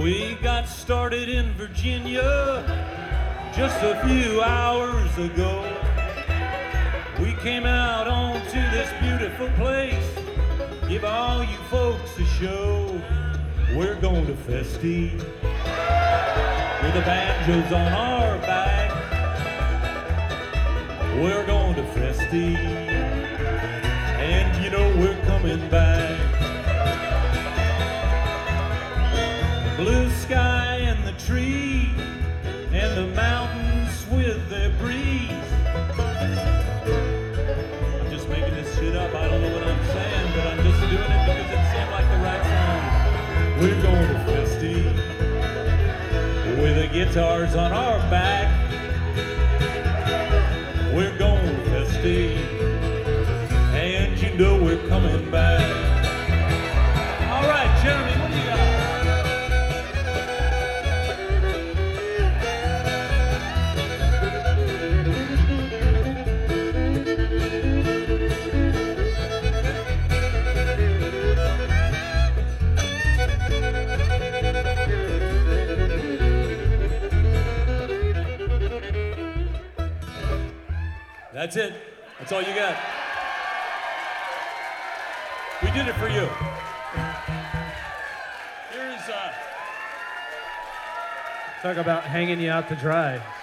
We got started in Virginia just a few hours ago. We came out onto this beautiful place, give all you folks a show. We're going to Festi with the banjos on our back. We're going to Festi, and you know we're coming back. Blue sky and the trees and the mountains with their breeze. I'm just making this shit up. I don't know what I'm saying, but I'm just doing it because it seemed like the right song. We're going to Festi with the guitars on our back. We're going to Festi, and you know we're coming back. All right, Jeremy, what do you got? That's it. That's all you got. We did it for you. Here's Talk about hanging you out to dry.